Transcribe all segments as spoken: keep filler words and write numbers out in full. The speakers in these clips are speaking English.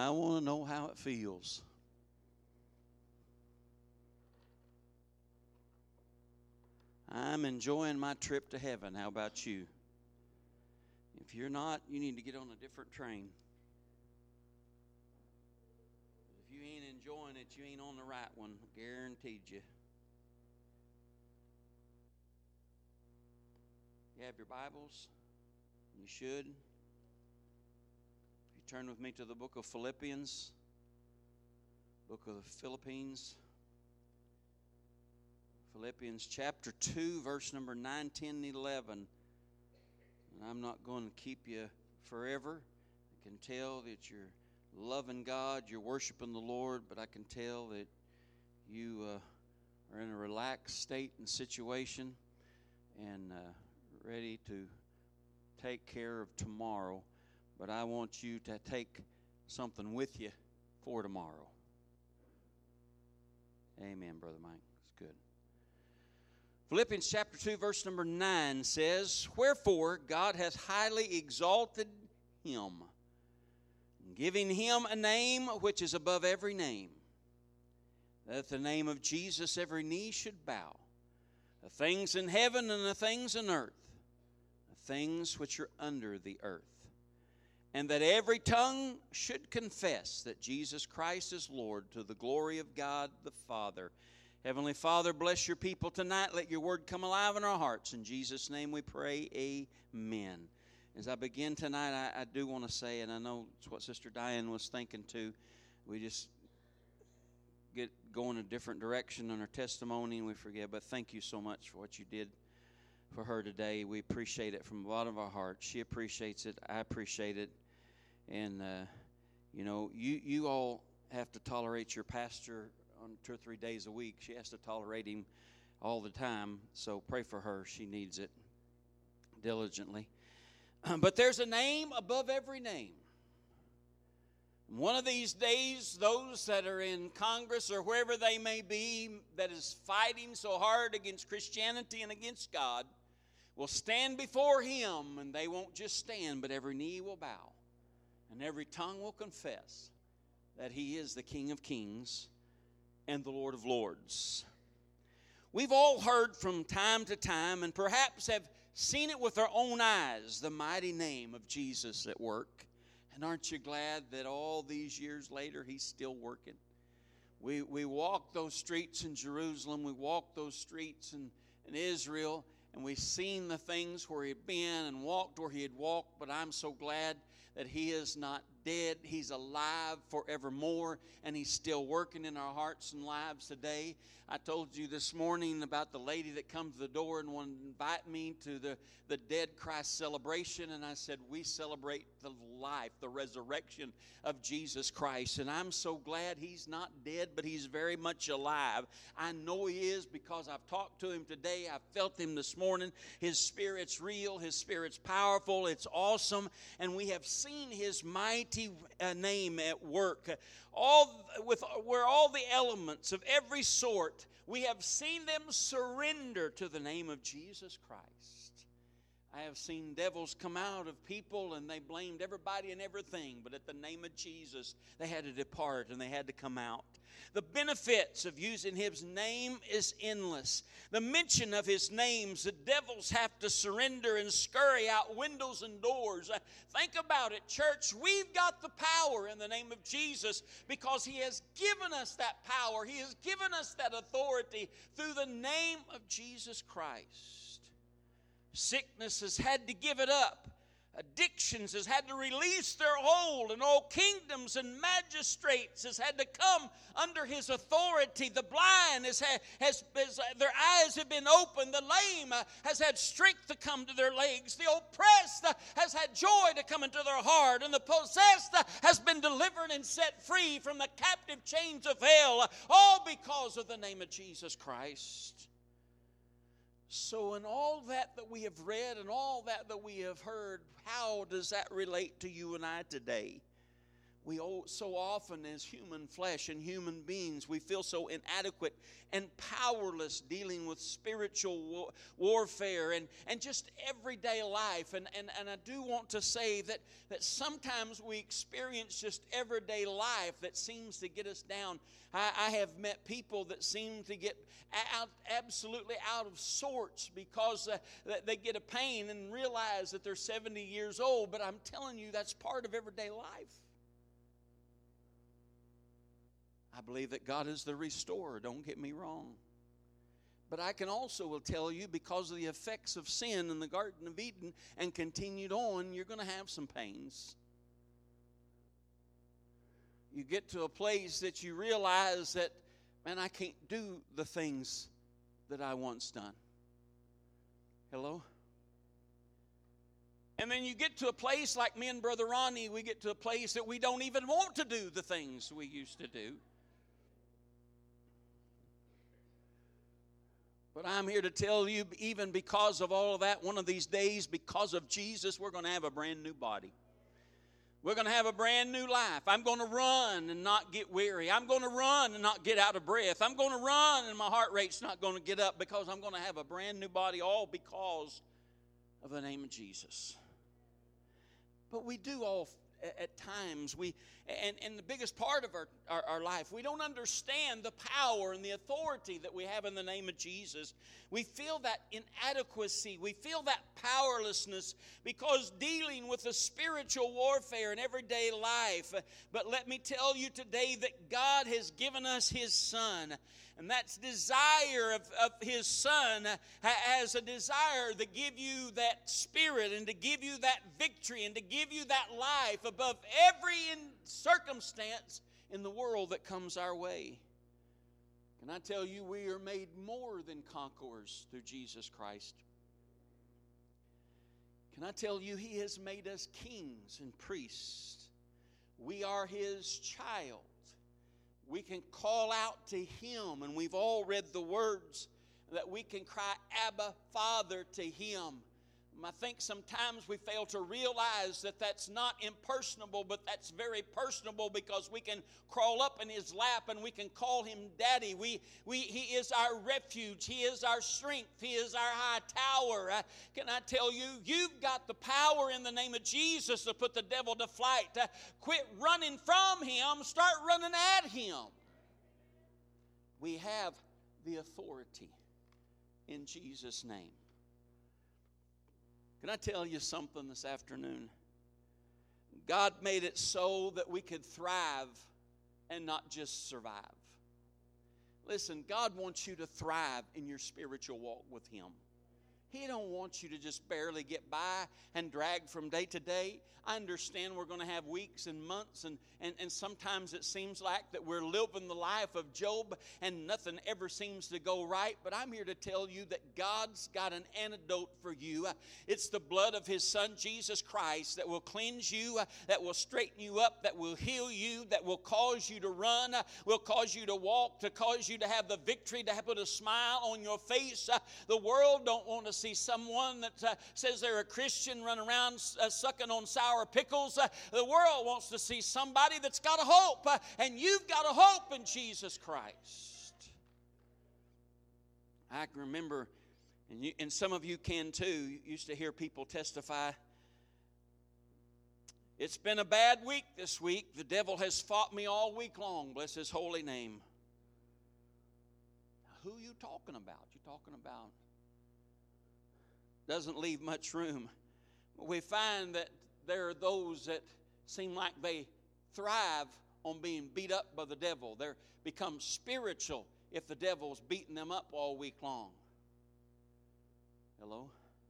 I want to know how it feels. I'm enjoying my trip to heaven. How about you? If you're not, you need to get on a different train. If you ain't enjoying it, you ain't on the right one. Guaranteed you. You have your Bibles? You should. If you turn with me to the book of Philippians, book of the Philippines, Philippians chapter two, verse number nine, ten, and eleven. And I'm not going to keep you forever. I can tell that you're loving God, you're worshiping the Lord, but I can tell that you uh, are in a relaxed state and situation and uh, ready to take care of tomorrow. But I want you to take something with you for tomorrow. Amen, Brother Mike. It's good. Philippians chapter two, verse number nine says, "Wherefore God hath highly exalted him, giving him a name which is above every name, that at the name of Jesus every knee should bow, the things in heaven and the things in earth, the things which are under the earth, and that every tongue should confess that Jesus Christ is Lord, to the glory of God the Father." Heavenly Father, bless your people tonight. Let your word come alive in our hearts. In Jesus' name we pray, amen. As I begin tonight, I, I do want to say, and I know it's what Sister Diane was thinking too, we just get going a different direction on her testimony and we forget. But thank you so much for what you did for her today. We appreciate it from the bottom of our hearts. She appreciates it. I appreciate it. And, uh, you know, you, you all have to tolerate your pastor on two or three days a week. She has to tolerate him all the time. So pray for her. She needs it diligently. But there's a name above every name. One of these days, those that are in Congress or wherever they may be that is fighting so hard against Christianity and against God will stand before him, and they won't just stand, but every knee will bow and every tongue will confess that he is the King of Kings and the Lord of Lords. We've all heard from time to time, and perhaps have seen it with our own eyes, the mighty name of Jesus at work. And aren't you glad that all these years later, he's still working? We we walk those streets in Jerusalem, we walk those streets in, in Israel, and we've seen the things where he'd been and walked where he had walked, but I'm so glad that he is not dead. He's alive forevermore, and he's still working in our hearts and lives today. I told you this morning about the lady that come to the door and wanted to invite me to the, the Dead Christ celebration, and I said, we celebrate the life, the resurrection of Jesus Christ, and I'm so glad he's not dead, but he's very much alive. I know he is because I've talked to him today. I felt him this morning. His Spirit's real. His Spirit's powerful. It's awesome, and we have seen his mighty uh, name at work. All with where all the elements of every sort, we have seen them surrender to the name of Jesus Christ. I have seen devils come out of people and they blamed everybody and everything, but at the name of Jesus, they had to depart and they had to come out. The benefits of using his name is endless. The mention of his names, the devils have to surrender and scurry out windows and doors. Uh, think about it, church. We've got the power in the name of Jesus because he has given us that power. He has given us that authority through the name of Jesus Christ. Sickness has had to give it up. Addictions has had to release their hold, and all kingdoms and magistrates has had to come under his authority. The blind has had, has, has their eyes have been opened. The lame uh, has had strength to come to their legs. The oppressed uh, has had joy to come into their heart, and the possessed uh, has been delivered and set free from the captive chains of hell, uh, all because of the name of Jesus Christ. So in all that that we have read and all that that we have heard, how does that relate to you and I today? we all, so often as human flesh and human beings, we feel so inadequate and powerless dealing with spiritual war, warfare and, and just everyday life. And, and, and I do want to say that, that sometimes we experience just everyday life that seems to get us down. I, I have met people that seem to get out, absolutely out of sorts because uh, they get a pain and realize that they're seventy years old. But I'm telling you, that's part of everyday life. I believe that God is the restorer, don't get me wrong. But I can also will tell you, because of the effects of sin in the Garden of Eden and continued on, you're going to have some pains. You get to a place that you realize that, man, I can't do the things that I once done. Hello? And then you get to a place like me and Brother Ronnie, we get to a place that we don't even want to do the things we used to do. But I'm here to tell you, even because of all of that, one of these days, because of Jesus, we're going to have a brand new body. We're going to have a brand new life. I'm going to run and not get weary. I'm going to run and not get out of breath. I'm going to run and my heart rate's not going to get up, because I'm going to have a brand new body, all because of the name of Jesus. But we do all at times, we and, and the biggest part of our, our, our life, we don't understand the power and the authority that we have in the name of Jesus. We feel that inadequacy. We feel that powerlessness because dealing with the spiritual warfare in everyday life. But let me tell you today that God has given us His Son. And that desire of, of His Son has a desire to give you that spirit and to give you that victory and to give you that life above every circumstance in the world that comes our way. Can I tell you, we are made more than conquerors through Jesus Christ. Can I tell you, He has made us kings and priests. We are His child. We can call out to Him, and we've all read the words that we can cry, Abba, Father, to Him. I think sometimes we fail to realize that that's not impersonable, but that's very personable, because we can crawl up in His lap and we can call Him Daddy. We, we, He is our refuge. He is our strength. He is our high tower. Uh, can I tell you, you've got the power in the name of Jesus to put the devil to flight. Uh, quit running from Him. Start running at Him. We have the authority in Jesus' name. Can I tell you something this afternoon? God made it so that we could thrive and not just survive. Listen, God wants you to thrive in your spiritual walk with Him. He don't want you to just barely get by and drag from day to day. I understand we're going to have weeks and months, and, and, and sometimes it seems like that we're living the life of Job and nothing ever seems to go right. But I'm here to tell you that God's got an antidote for you. It's the blood of His Son, Jesus Christ, that will cleanse you, that will straighten you up, that will heal you, that will cause you to run, will cause you to walk, to cause you to have the victory, to put a smile on your face. The world don't want to see someone that uh, says they're a Christian run around uh, sucking on sour pickles. Uh, the world wants to see somebody that's got a hope, uh, and you've got a hope in Jesus Christ. I can remember, and, you, and some of you can too, you used to hear people testify, it's been a bad week this week. The devil has fought me all week long. Bless His holy name. Who are you talking about? You talking about? Doesn't leave much room. We find that there are those that seem like they thrive on being beat up by the devil. They become spiritual if the devil's beating them up all week long. Hello?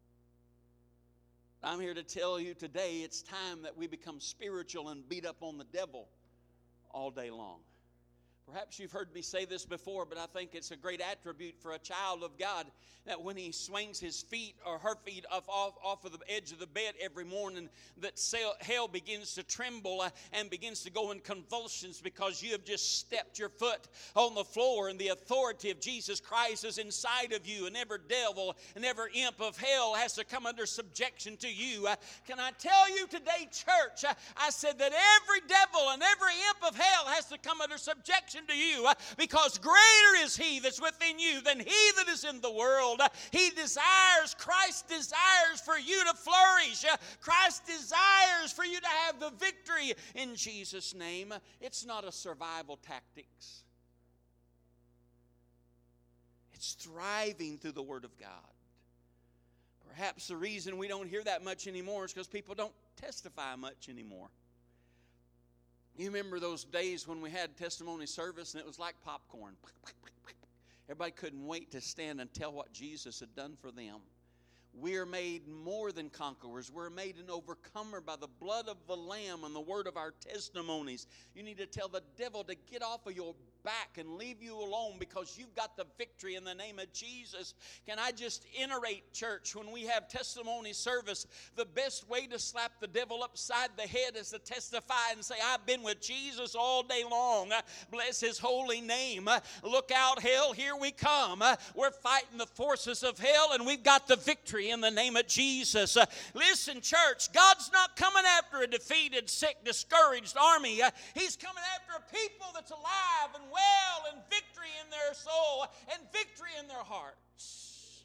I'm here to tell you today it's time that we become spiritual and beat up on the devil all day long. Perhaps you've heard me say this before, but I think it's a great attribute for a child of God that when he swings his feet or her feet off, off, off of the edge of the bed every morning, that hell begins to tremble uh, and begins to go in convulsions because you have just stepped your foot on the floor and the authority of Jesus Christ is inside of you, and every devil and every imp of hell has to come under subjection to you. Uh, can I tell you today, church, uh, I said that every devil and every imp of hell has to come under subjection to you uh, because greater is he that's within you than he that is in the world. Uh, he desires, Christ desires for you to flourish. Uh, Christ desires for you to have the victory in Jesus' name. Uh, it's not a survival tactics. It's thriving through the Word of God. Perhaps the reason we don't hear that much anymore is because people don't testify much anymore. You remember those days when we had testimony service and it was like popcorn. Everybody couldn't wait to stand and tell what Jesus had done for them. We are made more than conquerors. We're made an overcomer by the blood of the Lamb and the word of our testimonies. You need to tell the devil to get off of your back and leave you alone because you've got the victory in the name of Jesus. Can I just iterate, church, when we have testimony service, the best way to slap the devil upside the head is to testify and say, I've been with Jesus all day long. Uh, bless his holy name. Uh, look out, hell, here we come. Uh, we're fighting the forces of hell and we've got the victory in the name of Jesus. Uh, listen, church, God's not coming after a defeated, sick, discouraged army. Uh, he's coming after a people that's alive and well and victory in their soul and victory in their hearts.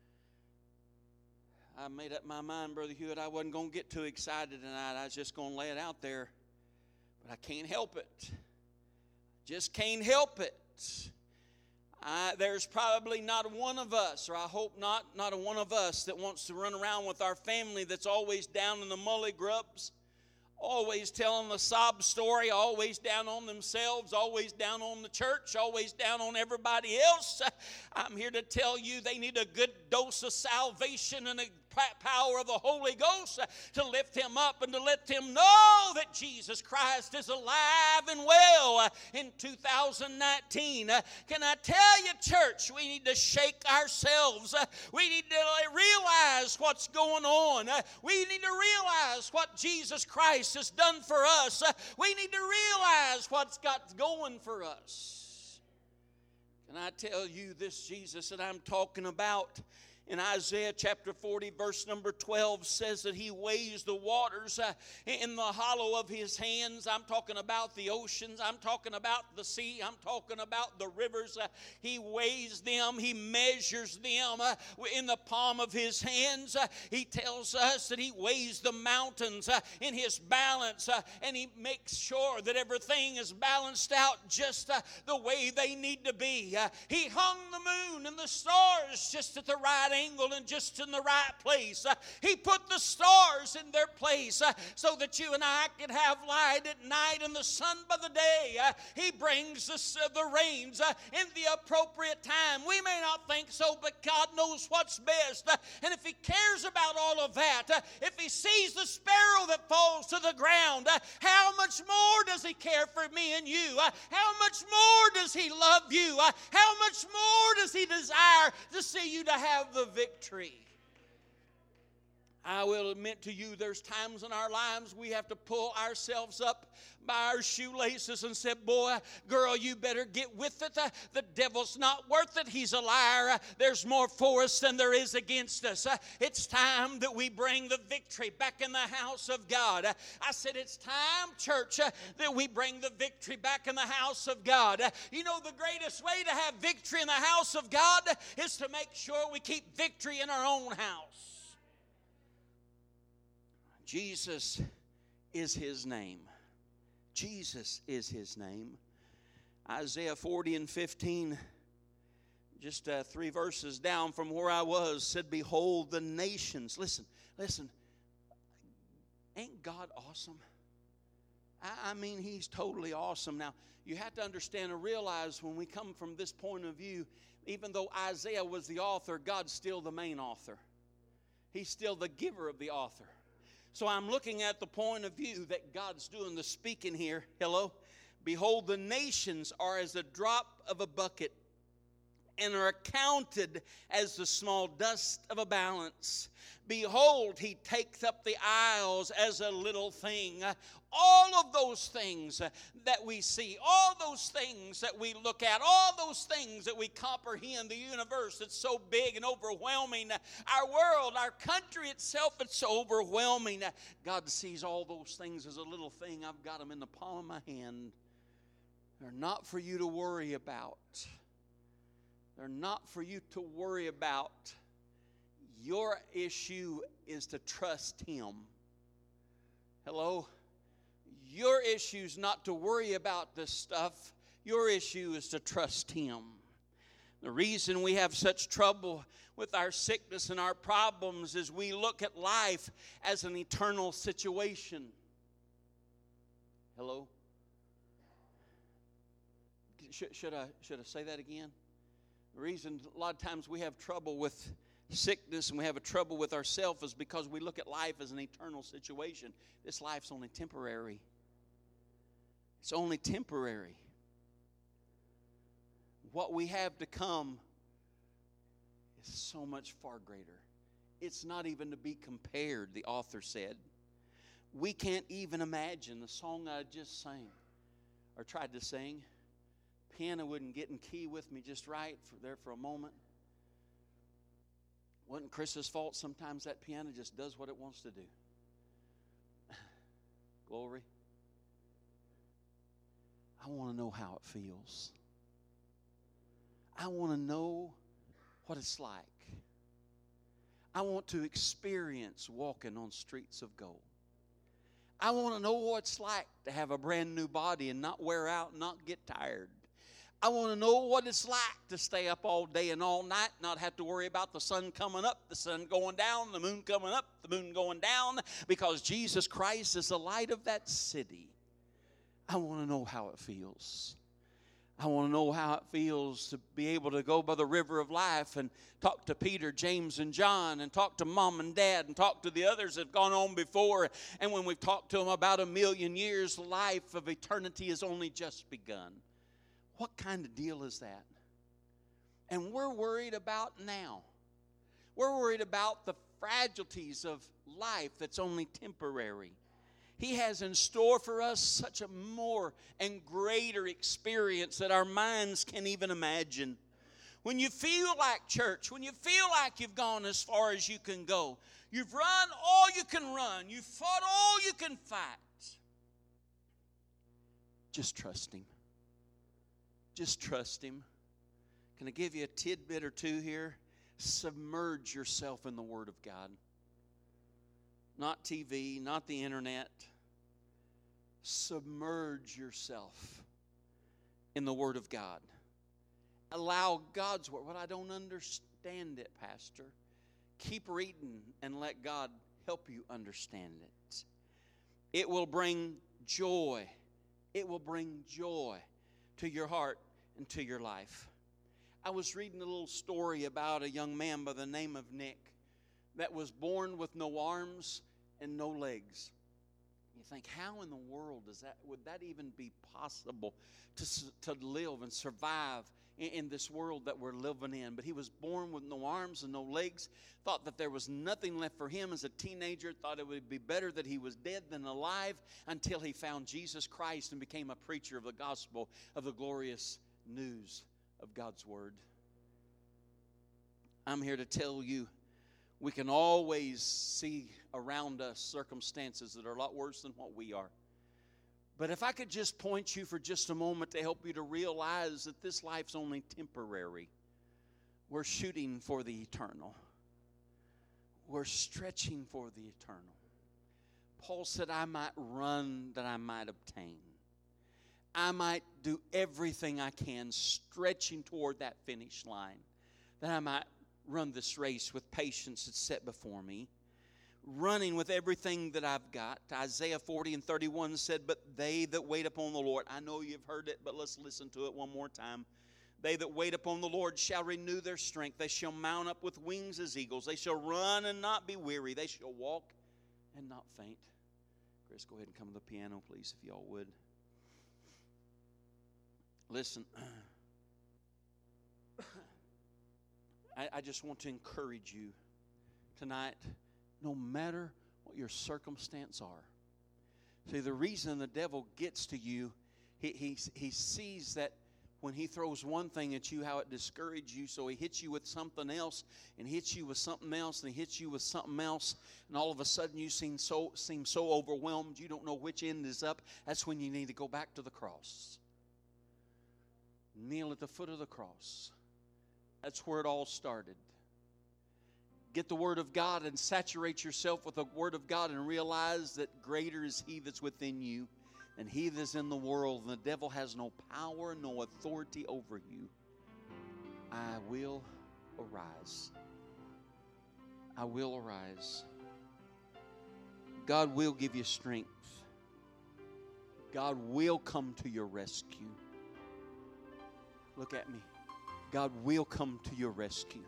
I made up my mind, Brother Hewitt, I wasn't going to get too excited tonight. I was just going to lay it out there. But I can't help it. Just can't help it. I, there's probably not one of us, or I hope not, not a one of us that wants to run around with our family that's always down in the mully grubs, always telling the sob story, always down on themselves, always down on the church, always down on everybody else. I'm here to tell you they need a good dose of salvation and a power of the Holy Ghost to lift him up and to let him know that Jesus Christ is alive and well in two thousand nineteen. Can I tell you, church, we need to shake ourselves. We need to realize what's going on. We need to realize what Jesus Christ has done for us. We need to realize what's got going for us. Can I tell you, this Jesus that I'm talking about in Isaiah chapter forty, verse number twelve, says that he weighs the waters uh, in the hollow of his hands. I'm talking about the oceans. I'm talking about the sea. I'm talking about the rivers. Uh, he weighs them. He measures them uh, in the palm of his hands. Uh, he tells us that he weighs the mountains uh, in his balance, uh, and he makes sure that everything is balanced out just uh, the way they need to be. Uh, he hung the moon and the stars just at the right angle and just in the right place. Uh, he put the stars in their place uh, so that you and I could have light at night and the sun by the day. Uh, he brings the, uh, the rains uh, in the appropriate time. We may not think so, but God knows what's best. Uh, and if he cares about all of that, uh, if he sees the sparrow that falls to the ground, uh, how much more does he care for me and you? Uh, how much more does he love you? Uh, how much more does he desire to see you to have the victory? I will admit to you, there's times in our lives we have to pull ourselves up by our shoelaces and say, boy, girl, you better get with it. Uh, the devil's not worth it. He's a liar. Uh, there's more for us than there is against us. Uh, it's time that we bring the victory back in the house of God. Uh, I said it's time, church, uh, that we bring the victory back in the house of God. Uh, you know, the greatest way to have victory in the house of God is to make sure we keep victory in our own house. Jesus is his name. Jesus is his name. Isaiah forty and fifteen, just uh, three verses down from where I was, said, behold the nations. Listen, listen. Ain't God awesome? I, I mean, he's totally awesome. Now, you have to understand and realize when we come from this point of view, even though Isaiah was the author, God's still the main author. He's still the giver of the author. So I'm looking at the point of view that God's doing the speaking here. Hello? Behold, the nations are as a drop of a bucket, and are accounted as the small dust of a balance. Behold, he takes up the isles as a little thing. All of those things that we see, all those things that we look at, all those things that we comprehend, the universe that's so big and overwhelming, our world, our country itself, it's so overwhelming. God sees all those things as a little thing. I've got them in the palm of my hand. They're not for you to worry about. They're not for you to worry about. Your issue is to trust Him. Hello? Your issue is not to worry about this stuff. Your issue is to trust Him. The reason we have such trouble with our sickness and our problems is we look at life as an eternal situation. Hello? Should, should I, should I say that again? The reason a lot of times we have trouble with sickness and we have a trouble with ourselves is because we look at life as an eternal situation. This life's only temporary. It's only temporary. What we have to come is so much far greater. It's not even to be compared, the author said. We can't even imagine the song I just sang or tried to sing. Piano wouldn't get in key with me just right for there for a moment. Wasn't Chris's fault. Sometimes that piano just does what it wants to do. Glory. I want to know how it feels. I want to know what it's like. I want to experience walking on streets of gold. I want to know what it's like to have a brand new body and not wear out, not get tired. I want to know what it's like to stay up all day and all night, not have to worry about the sun coming up, the sun going down, the moon coming up, the moon going down, because Jesus Christ is the light of that city. I want to know how it feels. I want to know how it feels to be able to go by the river of life and talk to Peter, James, and John, and talk to Mom and Dad, and talk to the others that have gone on before. And when we've talked to them about a million years, life of eternity has only just begun. What kind of deal is that? And we're worried about now. We're worried about the fragilities of life that's only temporary. He has in store for us such a more and greater experience that our minds can't even imagine. When you feel like church, when you feel like you've gone as far as you can go, you've run all you can run, you've fought all you can fight, just trust Him. Just trust Him. Can I give you a tidbit or two here? Submerge yourself in the Word of God. Not T V, not the internet. Submerge yourself in the Word of God. Allow God's Word. Well, I don't understand it, Pastor. Keep reading and let God help you understand it. It will bring joy. It will bring joy to your heart and to your life. I was reading a little story about a young man by the name of Nick that was born with no arms and no legs. You think, how in the world does that, would that even be possible to, to live and survive in, in this world that we're living in? But he was born with no arms and no legs, thought that there was nothing left for him as a teenager, thought it would be better that he was dead than alive, until he found Jesus Christ and became a preacher of the gospel of the glorious news of God's Word. I'm here to tell you, we can always see around us circumstances that are a lot worse than what we are. But if I could just point you for just a moment to help you to realize that this life's only temporary. We're shooting for the eternal. We're stretching for the eternal. Paul said, I might run that I might obtain. I might do everything I can, stretching toward that finish line, that I might run this race with patience that's set before me, running with everything that I've got. Isaiah forty and thirty-one said, but they that wait upon the Lord, I know you've heard it, but let's listen to it one more time. They that wait upon the Lord shall renew their strength. They shall mount up with wings as eagles. They shall run and not be weary. They shall walk and not faint. Chris, go ahead and come to the piano, please, if y'all would. Listen, I, I just want to encourage you tonight, no matter what your circumstance are. See, the reason the devil gets to you, he, he, he sees that when he throws one thing at you, how it discourages you, so he hits you with something else, and hits you with something else, and he hits you with something else, and all of a sudden you seem so, seem so overwhelmed, you don't know which end is up. That's when you need to go back to the cross. Kneel at the foot of the cross. That's where it all started. Get the Word of God and saturate yourself with the Word of God and realize that greater is He that's within you than he that's in the world. And the devil has no power, no authority over you. I will arise. I will arise. God will give you strength. God will come to your rescue. Look at me. God will come to your rescue.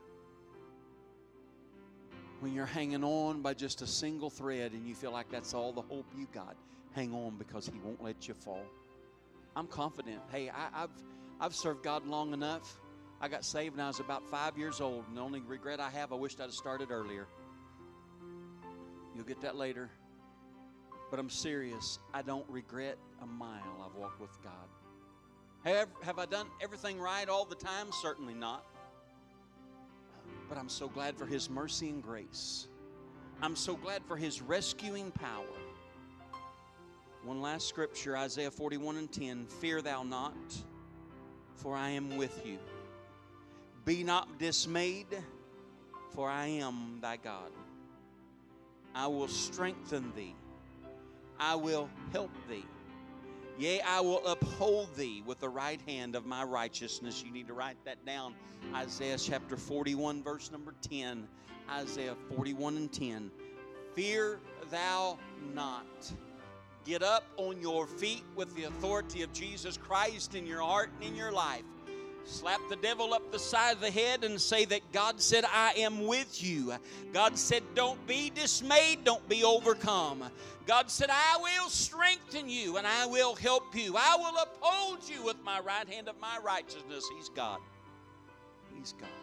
When you're hanging on by just a single thread and you feel like that's all the hope you got, hang on, because He won't let you fall. I'm confident. Hey, I, I've I've served God long enough. I got saved when I was about five years old, and the only regret I have, I wished I'd have started earlier. You'll get that later. But I'm serious. I don't regret a mile I've walked with God. Have, have I done everything right all the time? Certainly not. But I'm so glad for His mercy and grace. I'm so glad for His rescuing power. One last scripture, Isaiah forty-one and ten. Fear thou not, for I am with you. Be not dismayed, for I am thy God. I will strengthen thee. I will help thee. Yea, I will uphold thee with the right hand of my righteousness. You need to write that down. Isaiah chapter forty-one, verse number ten. Isaiah forty-one and ten. Fear thou not. Get up on your feet with the authority of Jesus Christ in your heart and in your life. Slap the devil up the side of the head and say that God said, I am with you. God said, don't be dismayed, don't be overcome. God said, I will strengthen you and I will help you. I will uphold you with my right hand of my righteousness. He's God. He's God.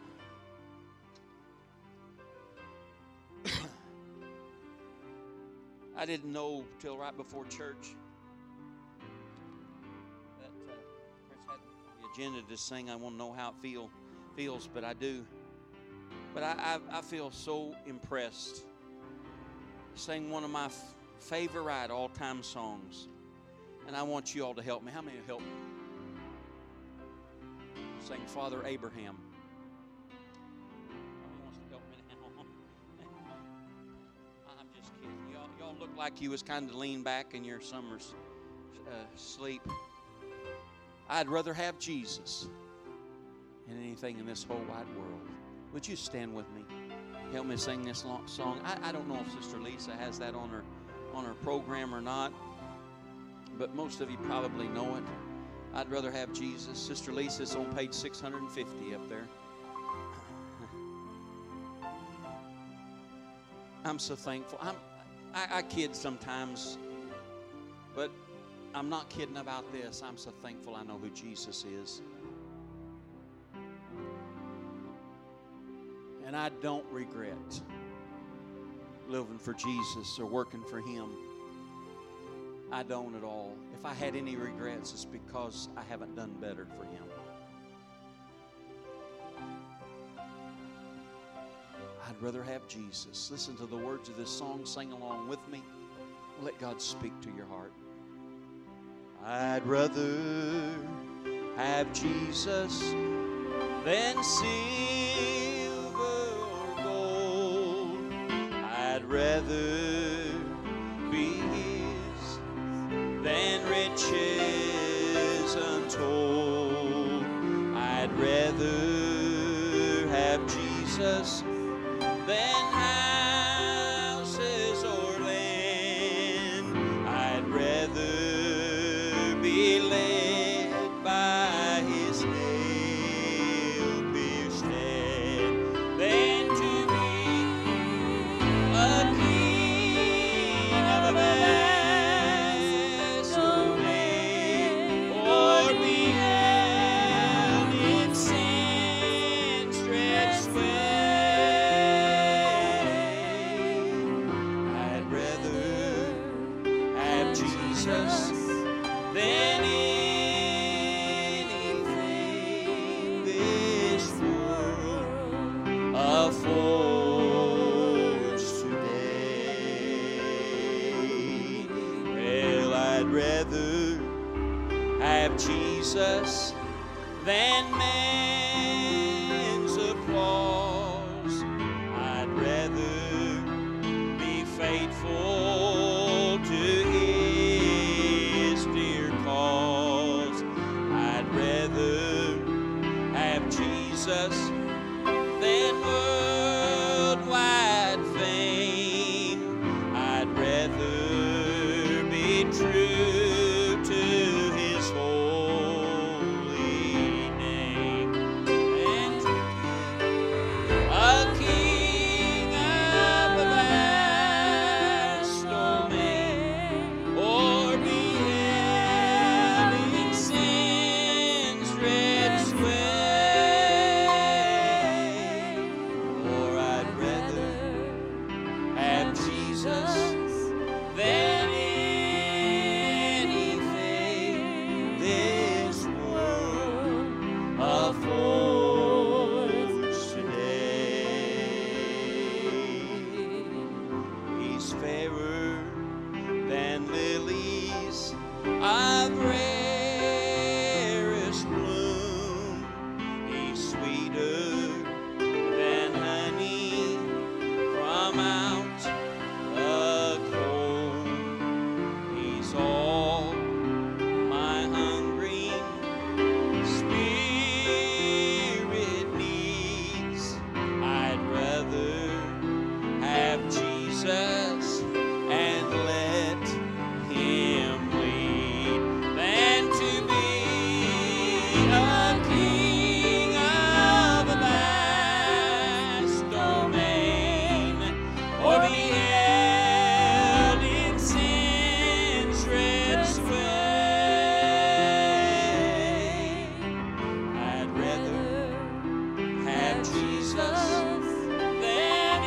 I didn't know till right before church that uh, Chris had the agenda to sing. I want to know how it feel, feels, but I do. But I, I, I feel so impressed. Sang one of my f- favorite all-time songs, and I want you all to help me. How many will help me? Sing Father Abraham. Looked like you was kind of leaned back in your summer uh, sleep. I'd rather have Jesus than anything in this whole wide world. Would you stand with me? Help me sing this long song. I, I don't know if Sister Lisa has that on her on her program or not, but most of you probably know it. I'd rather have Jesus. Sister Lisa's on page six hundred fifty up there. I'm so thankful. I'm I, I kid sometimes, but I'm not kidding about this. I'm so thankful I know who Jesus is. And I don't regret living for Jesus or working for Him. I don't at all. If I had any regrets, it's because I haven't done better for Him. I'd rather have Jesus. Listen to the words of this song. Sing along with me. Let God speak to your heart. I'd rather have Jesus than silver or gold. I'd rather be His than riches untold. I'd rather have Jesus than houses or land. I'd rather be led by His nail-pierced hand than to be a king of a vast domain, or be have Jesus than man's applause. I'd rather be faithful to His dear cause. I'd rather have Jesus than worldwide fame. I'd rather be true to His holy name and to a king of a vast domain, or be held in sin's red sway. Or I'd rather have Jesus than anything this world affords today. He's fairer than lilies of rarest bloom. He's sweeter than honey from out the comb. He's all my hungering spirit needs. I'd rather have Jesus and let Him lead than to be a king of a vast domain, or be held in sin's red sway. I'd rather have Jesus than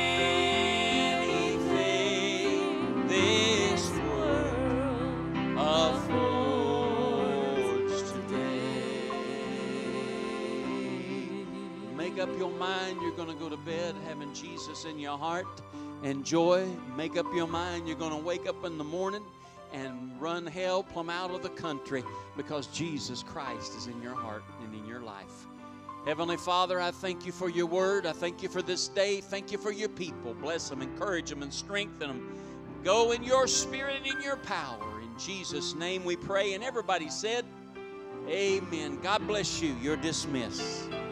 anything this world affords today. Make up your mind you're going to go to bed having Jesus in your heart and joy. Make up your mind you're going to wake up in the morning and run hell plumb out of the country because Jesus Christ is in your heart and in your life. Heavenly Father, I thank You for Your word. I thank You for this day. Thank You for Your people. Bless them, encourage them, and strengthen them. Go in Your spirit and in Your power. In Jesus' name we pray. And everybody said, amen. God bless you. You're dismissed.